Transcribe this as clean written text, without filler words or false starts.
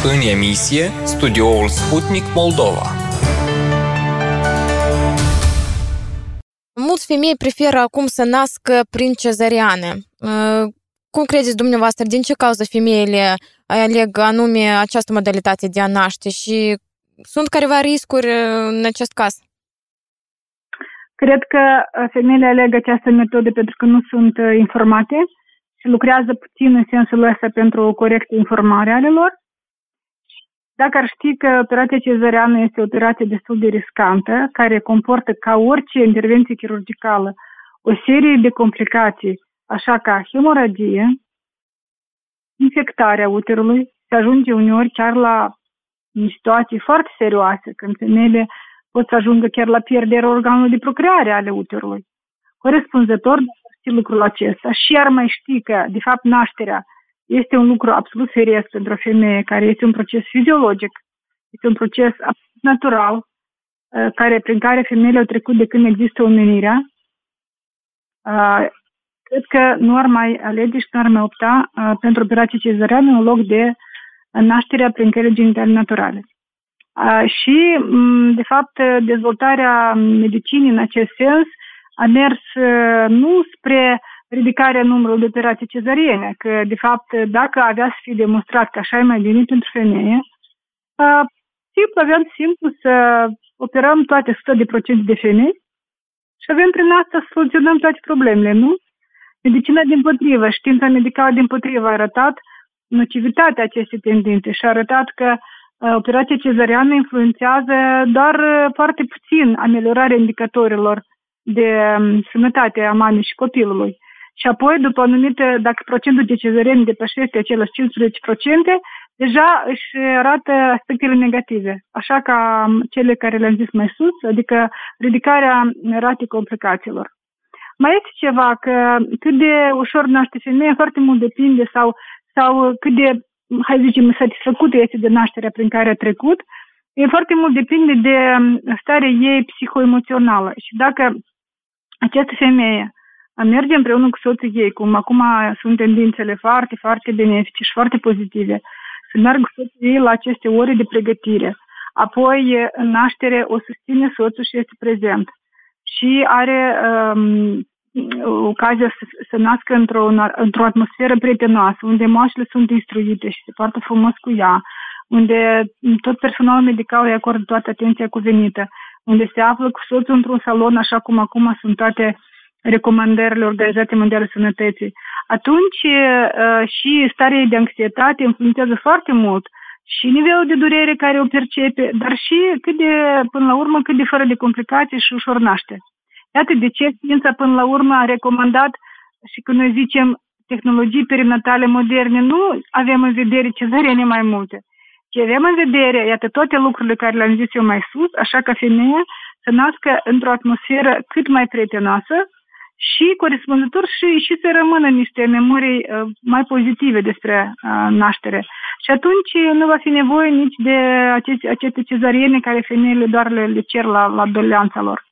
În emisie, studioul Sputnik Moldova. Mulți femei preferă acum să nască prin cezariană. Cum credeți dumneavoastră, din ce cauză femeile aleg anume această modalitate de a naște și sunt careva riscuri în acest caz? Cred că femeile aleg această metodă pentru că nu sunt informate și lucrează puțin în sensul ăsta pentru o corectă informare ale lor. Dacă ar ști că operația cezariană este o operație destul de riscantă, care comportă ca orice intervenție chirurgicală o serie de complicații, așa ca hemoragie, infectarea uterului, se ajunge uneori chiar la situații foarte serioase, când femeile pot să ajungă chiar la pierderea organului de procreare ale uterului. Corespunzător, dacă știi lucrul acesta și ar mai ști că, de fapt, nașterea este un lucru absolut firesc pentru o femeie, care este un proces fiziologic, este un proces absolut natural, prin care femeile au trecut de când există omenirea. Cred că nu ar mai alege și nu ar mai opta pentru operație cezariană în loc de nașterea prin căi genitale naturale. Și, de fapt, dezvoltarea medicinii în acest sens a mers nu spre ridicarea numărului de operații cezariene, că, de fapt, dacă avea să fie demonstrat că așa e mai bine pentru femeie, aveam simplu să operăm toate 100% de femei și avem prin asta să soluționăm toate problemele, nu? Medicina dimpotrivă, știința medicală dimpotrivă a arătat nocivitatea acestei tendințe și a arătat că operația cezariană influențează doar foarte puțin ameliorarea indicatorilor de sănătate a mamei și copilului. Și apoi, după anumite, dacă procentul de cezarieni depășește acele 15%, deja își arată aspectele negative, așa ca cele care le-am zis mai sus, adică ridicarea ratei complicațiilor. Mai este ceva, că cât de ușor naște femeia, foarte mult depinde sau cât de, hai zicem, satisfăcută este de nașterea prin care a trecut, foarte mult depinde de starea ei psihoemoțională. Și dacă această femeie merge împreună cu soțul ei, cum acum sunt tendințele foarte, foarte benefice și foarte pozitive, să meargă cu soțul ei la aceste ore de pregătire. Apoi, în naștere, o susține soțul și este prezent. Și are ocazia să nască într-o atmosferă prietenoasă, unde moașele sunt instruite și se poartă frumos cu ea, unde tot personalul medical îi acordă toată atenția cuvenită, unde se află cu soțul într-un salon, așa cum acum sunt toate recomandările Organizației Mondiale a Sănătății. Atunci și starea de anxietate influențează foarte mult și nivelul de durere care o percepe, dar și până la urmă, cât de fără de complicații și ușor naște. Iată de ce știința până la urmă a recomandat și când noi zicem tehnologii perinatale moderne, nu avem în vedere cezariene mai multe, ci avem în vedere, iată, toate lucrurile care le-am zis eu mai sus, așa ca femeia să nască într-o atmosferă cât mai prietenoasă și corespunzător și să rămână niște memorii mai pozitive despre naștere. Și atunci nu va fi nevoie nici de aceste cezariene care femeile doar le cer la doleanța lor.